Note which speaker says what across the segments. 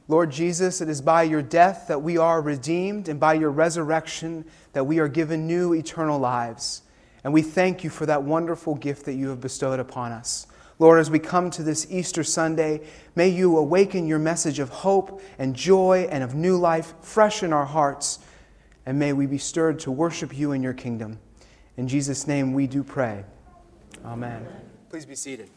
Speaker 1: Lord Jesus, it is by your death that we are redeemed, and by your resurrection that we are given new eternal lives. And we thank you for that wonderful gift that you have bestowed upon us. Lord, as we come to this Easter Sunday, may you awaken your message of hope and joy and of new life fresh in our hearts, and may we be stirred to worship you in your kingdom. In Jesus' name we do pray. Amen. Please be seated.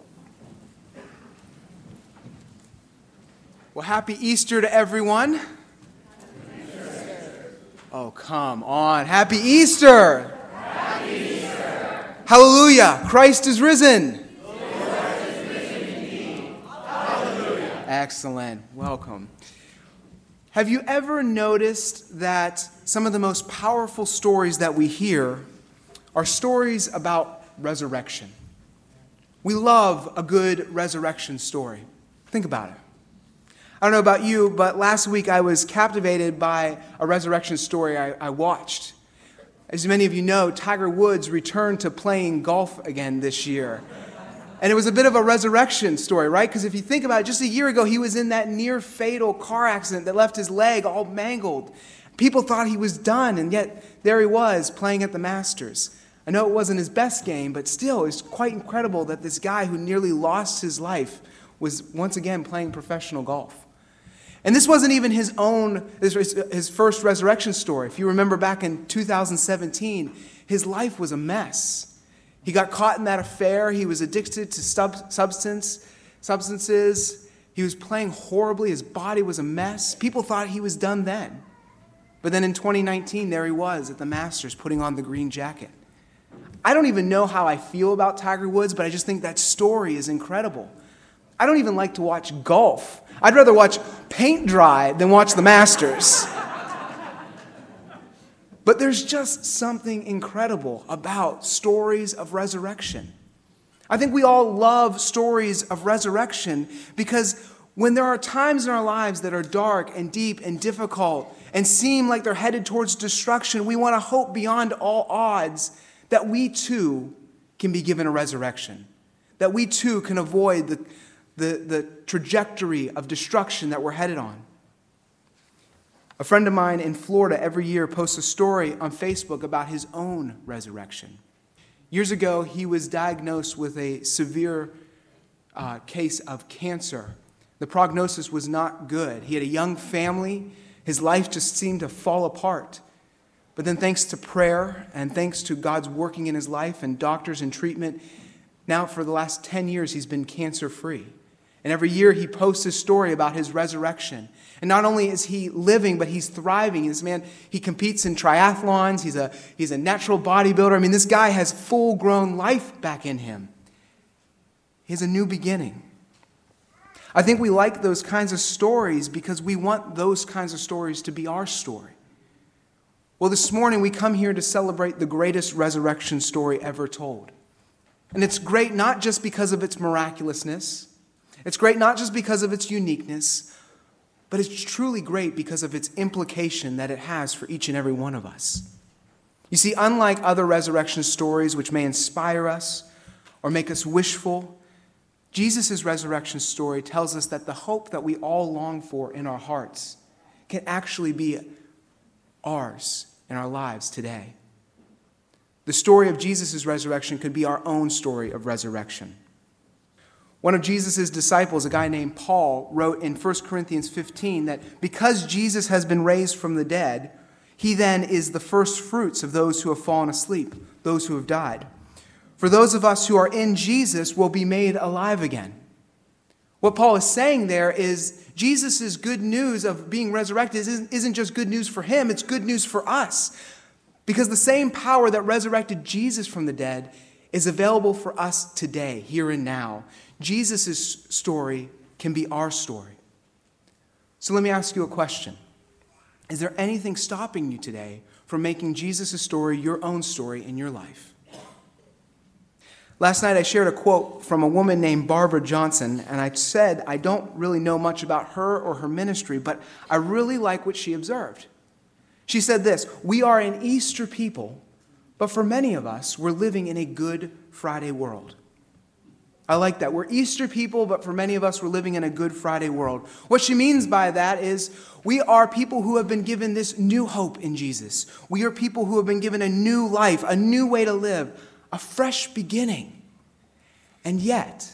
Speaker 1: Well, happy Easter to everyone. Happy Easter. Oh, come on. Happy Easter.
Speaker 2: Happy Easter.
Speaker 1: Hallelujah. Christ is risen.
Speaker 2: The Lord is risen indeed. Hallelujah.
Speaker 1: Excellent. Welcome. Have you ever noticed that some of the most powerful stories that we hear are stories about resurrection? We love a good resurrection story. Think about it. I don't know about you, but last week I was captivated by a resurrection story I watched. As many of you know, Tiger Woods returned to playing golf again this year. And it was a bit of a resurrection story, right? Because if you think about it, just a year ago, he was in that near-fatal car accident that left his leg all mangled. People thought he was done, and yet there he was playing at the Masters. I know it wasn't his best game, but still, it's quite incredible that this guy who nearly lost his life was once again playing professional golf. And this wasn't even his first resurrection story. If you remember back in 2017, his life was a mess. He got caught in that affair. He was addicted to substances. He was playing horribly. His body was a mess. People thought he was done then. But then in 2019, there he was at the Masters putting on the green jacket. I don't even know how I feel about Tiger Woods, but I just think that story is incredible. I don't even like to watch golf. I'd rather watch paint dry than watch the Masters. But there's just something incredible about stories of resurrection. I think we all love stories of resurrection because when there are times in our lives that are dark and deep and difficult and seem like they're headed towards destruction, we want to hope beyond all odds that we too can be given a resurrection, that we too can avoid the trajectory of destruction that we're headed on. A friend of mine in Florida every year posts a story on Facebook about his own resurrection. Years ago, he was diagnosed with a severe case of cancer. The prognosis was not good. He had a young family. His life just seemed to fall apart. But then thanks to prayer and thanks to God's working in his life and doctors and treatment, now for the last 10 years, he's been cancer-free. And every year he posts his story about his resurrection. And not only is he living, but he's thriving. This man, he competes in triathlons. He's a natural bodybuilder. I mean, this guy has full-grown life back in him. He has a new beginning. I think we like those kinds of stories because we want those kinds of stories to be our story. Well, this morning we come here to celebrate the greatest resurrection story ever told. And it's great not just because of its miraculousness. It's great not just because of its uniqueness, but it's truly great because of its implication that it has for each and every one of us. You see, unlike other resurrection stories which may inspire us or make us wishful, Jesus' resurrection story tells us that the hope that we all long for in our hearts can actually be ours in our lives today. The story of Jesus' resurrection could be our own story of resurrection. One of Jesus' disciples, a guy named Paul, wrote in 1 Corinthians 15 that because Jesus has been raised from the dead, he then is the first fruits of those who have fallen asleep, those who have died. For those of us who are in Jesus will be made alive again. What Paul is saying there is Jesus' good news of being resurrected isn't just good news for him, it's good news for us. Because the same power that resurrected Jesus from the dead is available for us today, here and now. Jesus' story can be our story. So let me ask you a question. Is there anything stopping you today from making Jesus' story your own story in your life? Last night I shared a quote from a woman named Barbara Johnson, and I said I don't really know much about her or her ministry, but I really like what she observed. She said this: "We are an Easter people, but for many of us, we're living in a Good Friday world." I like that. We're Easter people, but for many of us, we're living in a Good Friday world. What she means by that is we are people who have been given this new hope in Jesus. We are people who have been given a new life, a new way to live, a fresh beginning. And yet,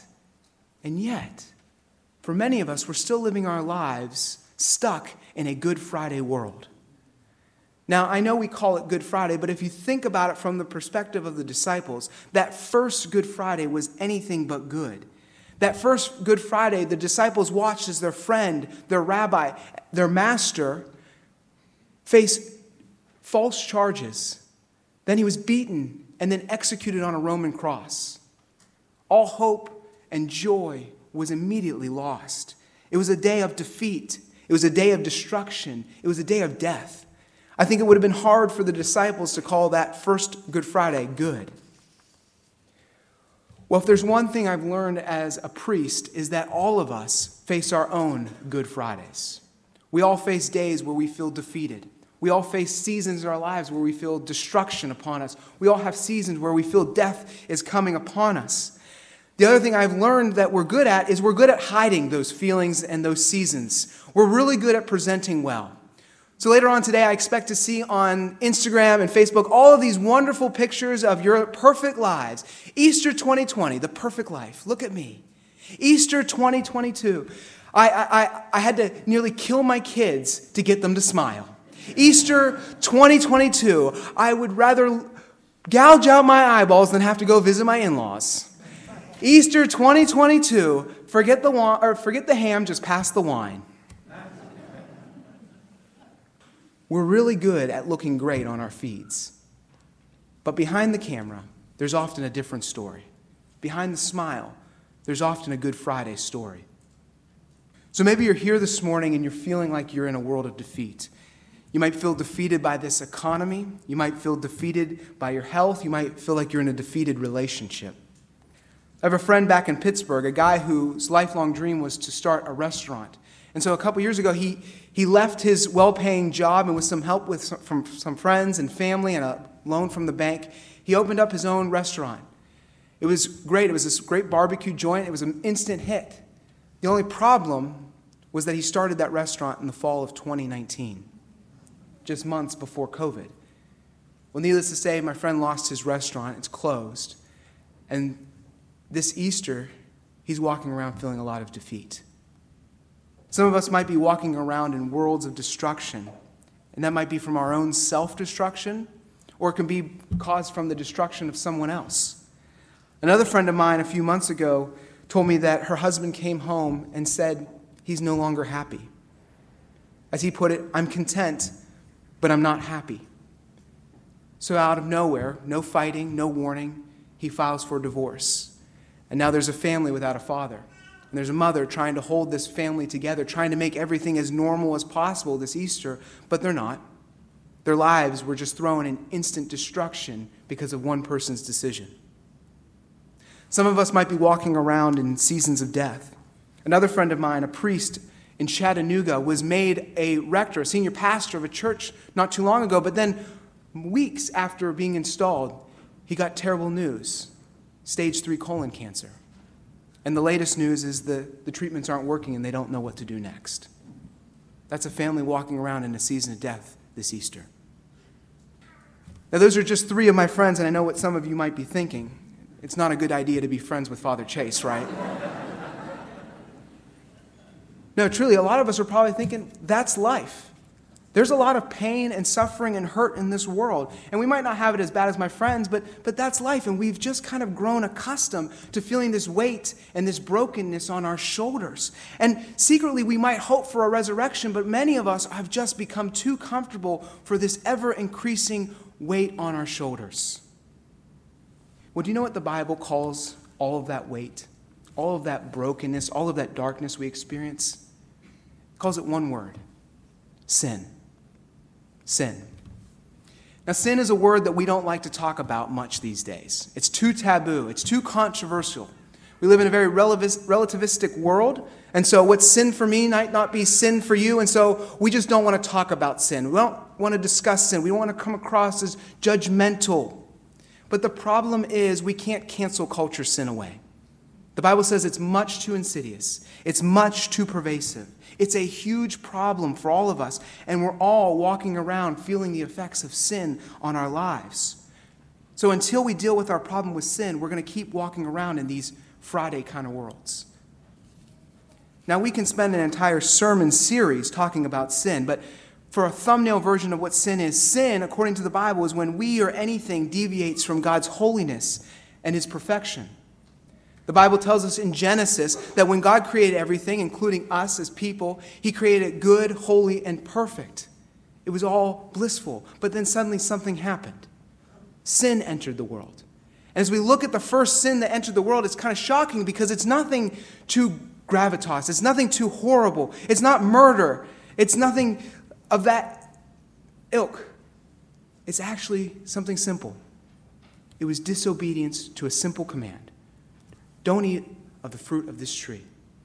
Speaker 1: for many of us, we're still living our lives stuck in a Good Friday world. Now, I know we call it Good Friday, but if you think about it from the perspective of the disciples, that first Good Friday was anything but good. That first Good Friday, the disciples watched as their friend, their rabbi, their master face false charges. Then he was beaten and then executed on a Roman cross. All hope and joy was immediately lost. It was a day of defeat. It was a day of destruction. It was a day of death. I think it would have been hard for the disciples to call that first Good Friday good. Well, if there's one thing I've learned as a priest is that all of us face our own Good Fridays. We all face days where we feel defeated. We all face seasons in our lives where we feel destruction upon us. We all have seasons where we feel death is coming upon us. The other thing I've learned that we're good at is we're good at hiding those feelings and those seasons. We're really good at presenting well. So later on today, I expect to see on Instagram and Facebook all of these wonderful pictures of your perfect lives. Easter 2020, the perfect life. Look at me. Easter 2022. I had to nearly kill my kids to get them to smile. Easter 2022. I would rather gouge out my eyeballs than have to go visit my in-laws. Easter 2022. Forget the ham, just pass the wine. We're really good at looking great on our feeds. But behind the camera, there's often a different story. Behind the smile, there's often a Good Friday story. So maybe you're here this morning and you're feeling like you're in a world of defeat. You might feel defeated by this economy. You might feel defeated by your health. You might feel like you're in a defeated relationship. I have a friend back in Pittsburgh, a guy whose lifelong dream was to start a restaurant. And so a couple years ago, he left his well-paying job and with some help from some friends and family and a loan from the bank, he opened up his own restaurant. It was great. It was this great barbecue joint. It was an instant hit. The only problem was that he started that restaurant in the fall of 2019, just months before COVID. Well, needless to say, my friend lost his restaurant. It's closed. And this Easter, he's walking around feeling a lot of defeat. Some of us might be walking around in worlds of destruction, and that might be from our own self-destruction, or it can be caused from the destruction of someone else. Another friend of mine a few months ago told me that her husband came home and said he's no longer happy. As he put it, I'm content, but I'm not happy. So out of nowhere, no fighting, no warning, he files for divorce. And now there's a family without a father. And there's a mother trying to hold this family together, trying to make everything as normal as possible this Easter, but they're not. Their lives were just thrown in instant destruction because of one person's decision. Some of us might be walking around in seasons of death. Another friend of mine, a priest in Chattanooga, was made a rector, a senior pastor of a church not too long ago, but then weeks after being installed, he got terrible news, stage 3 colon cancer. And the latest news is the treatments aren't working and they don't know what to do next. That's a family walking around in a season of death this Easter. Now, those are just 3 of my friends, and I know what some of you might be thinking. It's not a good idea to be friends with Father Chase, right? No, truly, a lot of us are probably thinking, that's life. There's a lot of pain and suffering and hurt in this world. And we might not have it as bad as my friends, but that's life. And we've just kind of grown accustomed to feeling this weight and this brokenness on our shoulders. And secretly, we might hope for a resurrection, but many of us have just become too comfortable for this ever-increasing weight on our shoulders. Well, do you know what the Bible calls all of that weight, all of that brokenness, all of that darkness we experience? It calls it one word: sin. Sin. Now, sin is a word that we don't like to talk about much these days. It's too taboo. It's too controversial. We live in a very relativistic world, and so what's sin for me might not be sin for you, and so we just don't want to talk about sin. We don't want to discuss sin. We don't want to come across as judgmental. But the problem is we can't cancel culture sin away. The Bible says it's much too insidious. It's much too pervasive. It's a huge problem for all of us, and we're all walking around feeling the effects of sin on our lives. So until we deal with our problem with sin, we're going to keep walking around in these Friday kind of worlds. Now, we can spend an entire sermon series talking about sin, but for a thumbnail version of what sin, according to the Bible, is when we or anything deviates from God's holiness and his perfection. The Bible tells us in Genesis that when God created everything, including us as people, he created it good, holy, and perfect. It was all blissful. But then suddenly something happened. Sin entered the world. And as we look at the first sin that entered the world, it's kind of shocking because it's nothing too gravitas. It's nothing too horrible. It's not murder. It's nothing of that ilk. It's actually something simple. It was disobedience to a simple command. Don't eat of the fruit of this tree.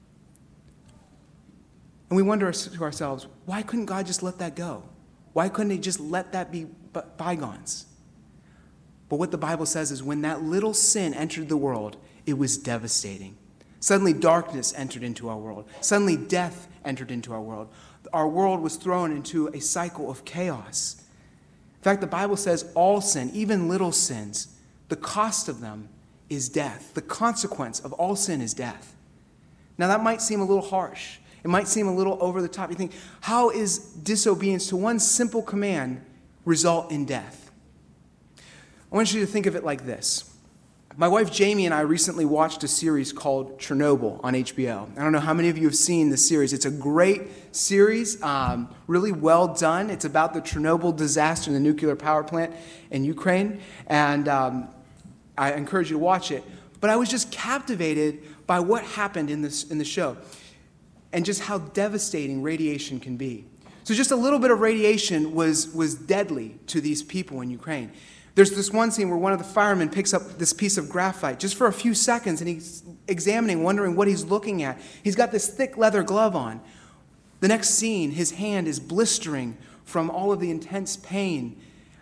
Speaker 1: And we wonder to ourselves, why couldn't God just let that go? Why couldn't he just let that be bygones? But what the Bible says is when that little sin entered the world, it was devastating. Suddenly darkness entered into our world. Suddenly death entered into our world. Our world was thrown into a cycle of chaos. In fact, the Bible says all sin, even little sins, the cost of them is death. The consequence of all sin is death. Now that might seem a little harsh. It might seem a little over the top. You think, how is disobedience to one simple command result in death? I want you to think of it like this. My wife Jamie and I recently watched a series called Chernobyl on HBO. I don't know how many of you have seen this series. It's a great series, really well done. It's about the Chernobyl disaster in the nuclear power plant in Ukraine, and I encourage you to watch it. But I was just captivated by what happened in the show and just how devastating radiation can be. So just a little bit of radiation was deadly to these people in Ukraine. There's this one scene where one of the firemen picks up this piece of graphite just for a few seconds, and he's examining, wondering what he's looking at. He's got this thick leather glove on. The next scene, his hand is blistering from all of the intense pain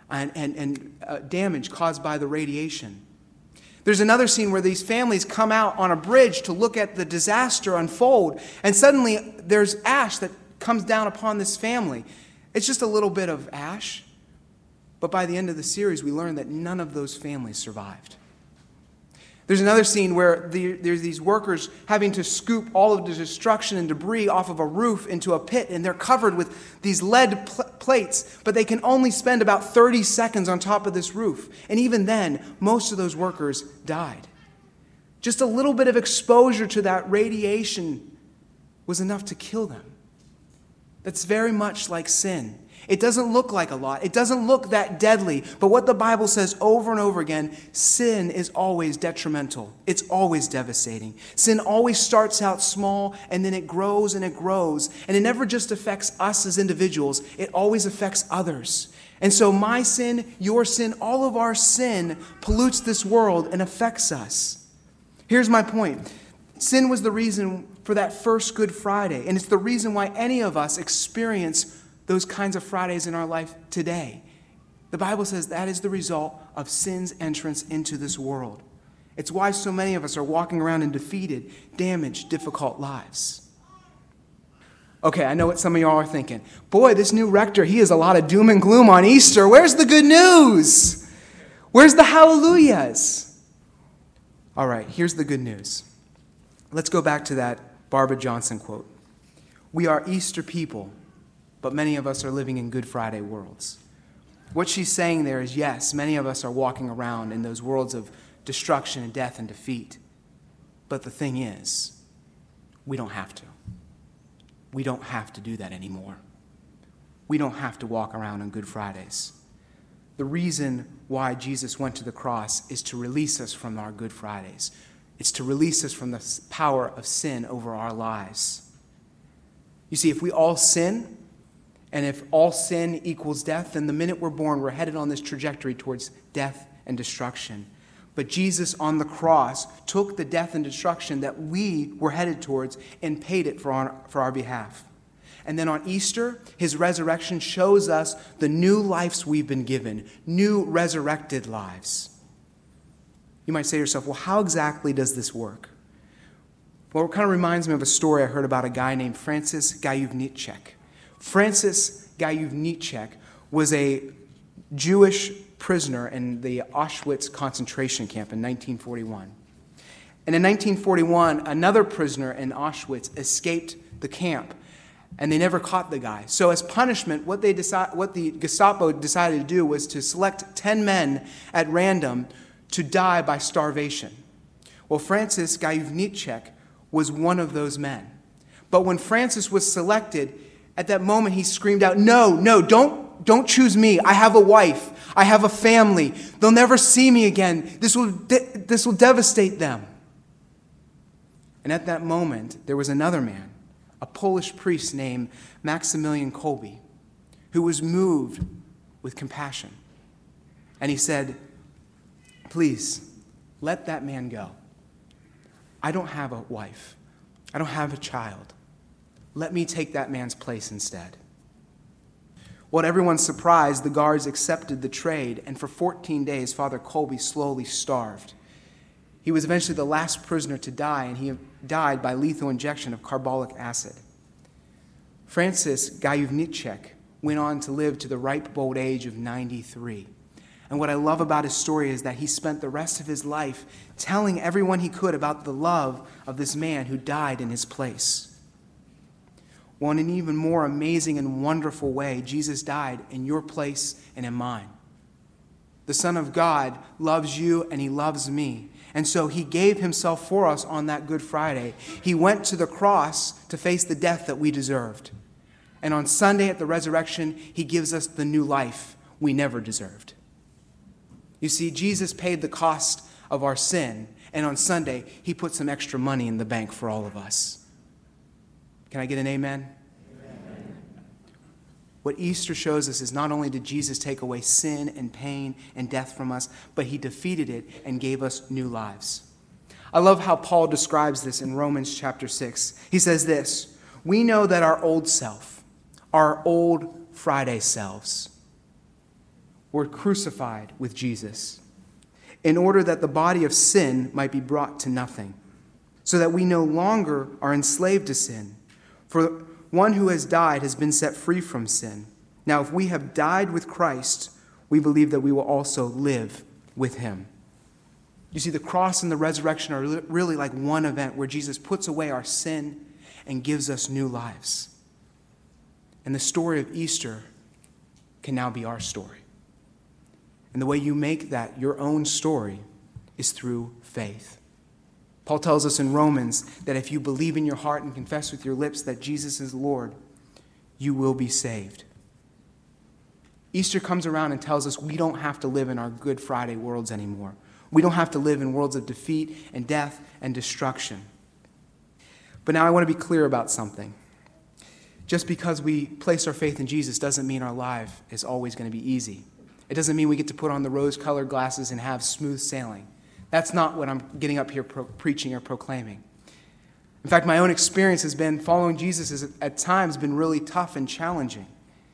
Speaker 1: and damage caused by the radiation. There's another scene where these families come out on a bridge to look at the disaster unfold, and suddenly there's ash that comes down upon this family. It's just a little bit of ash. But by the end of the series, we learn that none of those families survived. There's another scene where there's these workers having to scoop all of the destruction and debris off of a roof into a pit, and they're covered with these lead plates, but they can only spend about 30 seconds on top of this roof. And even then, most of those workers died. Just a little bit of exposure to that radiation was enough to kill them. That's very much like sin. It doesn't look like a lot. It doesn't look that deadly. But what the Bible says over and over again, sin is always detrimental. It's always devastating. Sin always starts out small, and then it grows and it grows. And it never just affects us as individuals. It always affects others. And so my sin, your sin, all of our sin pollutes this world and affects us. Here's my point. Sin was the reason for that first Good Friday. And it's the reason why any of us experience those kinds of Fridays in our life today. The Bible says that is the result of sin's entrance into this world. It's why so many of us are walking around in defeated, damaged, difficult lives. Okay, I know what some of y'all are thinking. Boy, this new rector, he has a lot of doom and gloom on Easter. Where's the good news? Where's the hallelujahs? All right, here's the good news. Let's go back to that Barbara Johnson quote. We are Easter people, but many of us are living in Good Friday worlds. What she's saying there is, yes, many of us are walking around in those worlds of destruction and death and defeat. But the thing is, we don't have to. We don't have to do that anymore. We don't have to walk around on Good Fridays. The reason why Jesus went to the cross is to release us from our Good Fridays. It's to release us from the power of sin over our lives. You see, if we all sin, and if all sin equals death, then the minute we're born, we're headed on this trajectory towards death and destruction. But Jesus on the cross took the death and destruction that we were headed towards and paid it for our behalf. And then on Easter, his resurrection shows us the new lives we've been given, new resurrected lives. You might say to yourself, well, how exactly does this work? Well, it kind of reminds me of a story I heard about a guy named Francis Gajewniczek. Francis Gajewniczek was a Jewish prisoner in the Auschwitz concentration camp in 1941. And in 1941, another prisoner in Auschwitz escaped the camp, and they never caught the guy. So as punishment, what the Gestapo decided to do was to select 10 men at random to die by starvation. Well, Francis Gajewniczek was one of those men. But when Francis was selected, at that moment he screamed out, no, don't choose me. I have a wife. I have a family. They'll never see me again. This will devastate them. And at that moment, there was another man, a Polish priest named Maximilian Kolbe, who was moved with compassion. And he said, please, let that man go. I don't have a wife. I don't have a child. Let me take that man's place instead. Well, to everyone's surprise, the guards accepted the trade, and for 14 days, Father Kolbe slowly starved. He was eventually the last prisoner to die, and he died by lethal injection of carbolic acid. Francis Gajewniczek went on to live to the ripe old age of 93. And what I love about his story is that he spent the rest of his life telling everyone he could about the love of this man who died in his place. Well, in an even more amazing and wonderful way, Jesus died in your place and in mine. The Son of God loves you and he loves me. And so he gave himself for us on that Good Friday. He went to the cross to face the death that we deserved. And on Sunday at the resurrection, he gives us the new life we never deserved. You see, Jesus paid the cost of our sin, and on Sunday, he put some extra money in the bank for all of us. Can I get an amen? Amen. What Easter shows us is not only did Jesus take away sin and pain and death from us, but he defeated it and gave us new lives. I love how Paul describes this in Romans chapter 6. He says this, we know that our old self, our old Friday selves, were crucified with Jesus in order that the body of sin might be brought to nothing, so that we no longer are enslaved to sin. For one who has died has been set free from sin. Now, if we have died with Christ, we believe that we will also live with him. You see, the cross and the resurrection are really like one event where Jesus puts away our sin and gives us new lives. And the story of Easter can now be our story. And the way you make that your own story is through faith. Paul tells us in Romans that if you believe in your heart and confess with your lips that Jesus is Lord, you will be saved. Easter comes around and tells us we don't have to live in our Good Friday worlds anymore. We don't have to live in worlds of defeat and death and destruction. But now I want to be clear about something. Just because we place our faith in Jesus doesn't mean our life is always going to be easy. It doesn't mean we get to put on the rose-colored glasses and have smooth sailing. That's not what I'm getting up here preaching or proclaiming. In fact, my own experience has been following Jesus has at times been really tough and challenging.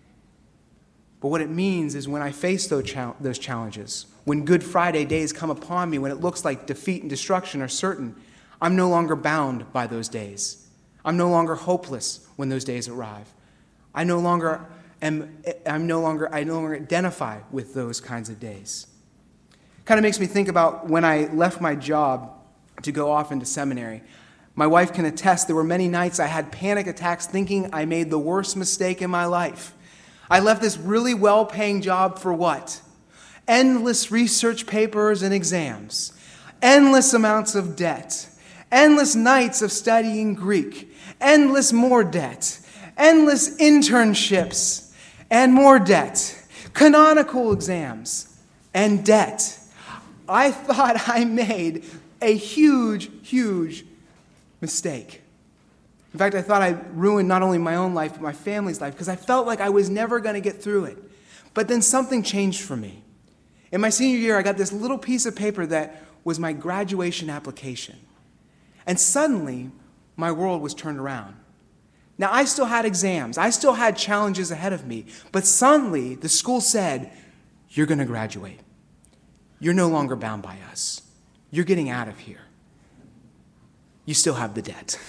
Speaker 1: But what it means is when I face those challenges, when Good Friday days come upon me, when it looks like defeat and destruction are certain, I'm no longer bound by those days. I'm no longer hopeless when those days arrive. I no longer identify with those kinds of days. Kind of makes me think about when I left my job to go off into seminary. My wife can attest there were many nights I had panic attacks thinking I made the worst mistake in my life. I left this really well-paying job for what? Endless research papers and exams, endless amounts of debt, endless nights of studying Greek, endless more debt, endless internships, and more debt, canonical exams, and debt. I thought I made a huge, huge mistake. In fact, I thought I ruined not only my own life, but my family's life, because I felt like I was never going to get through it. But then something changed for me. In my senior year, I got this little piece of paper that was my graduation application. And suddenly, my world was turned around. Now, I still had exams. I still had challenges ahead of me. But suddenly, the school said, you're going to graduate. You're no longer bound by us. You're getting out of here. you still have the debt.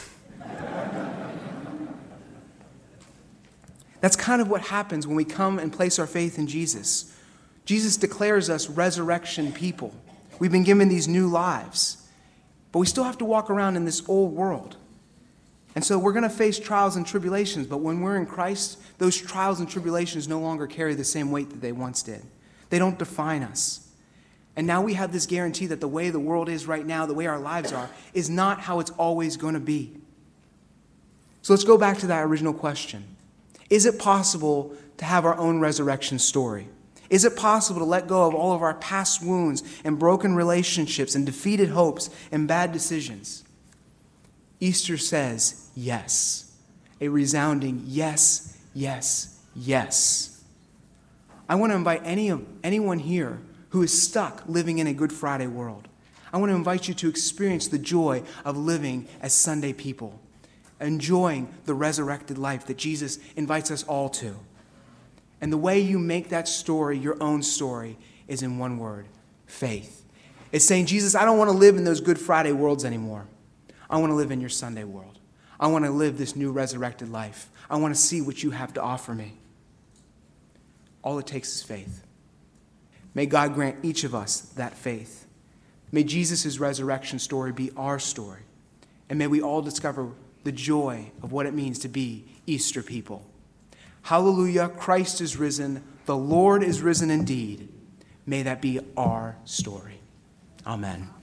Speaker 1: That's kind of what happens when we come and place our faith in Jesus. Jesus declares us resurrection people. We've been given these new lives, but we still have to walk around in this old world. And so we're going to face trials and tribulations, but when we're in Christ, those trials and tribulations no longer carry the same weight that they once did. They don't define us. And now we have this guarantee that the way the world is right now, the way our lives are, is not how it's always going to be. So let's go back to that original question. Is it possible to have our own resurrection story? Is it possible to let go of all of our past wounds and broken relationships and defeated hopes and bad decisions? Easter says yes. A resounding yes, yes, yes. I want to invite anyone here who is stuck living in a Good Friday world. I want to invite you to experience the joy of living as Sunday people, enjoying the resurrected life that Jesus invites us all to. And the way you make that story your own story is in one word: faith. It's saying, Jesus, I don't want to live in those Good Friday worlds anymore. I want to live in your Sunday world. I want to live this new resurrected life. I want to see what you have to offer me. All it takes is faith. May God grant each of us that faith. May Jesus' resurrection story be our story. And may we all discover the joy of what it means to be Easter people. Hallelujah, Christ is risen. The Lord is risen indeed. May that be our story. Amen.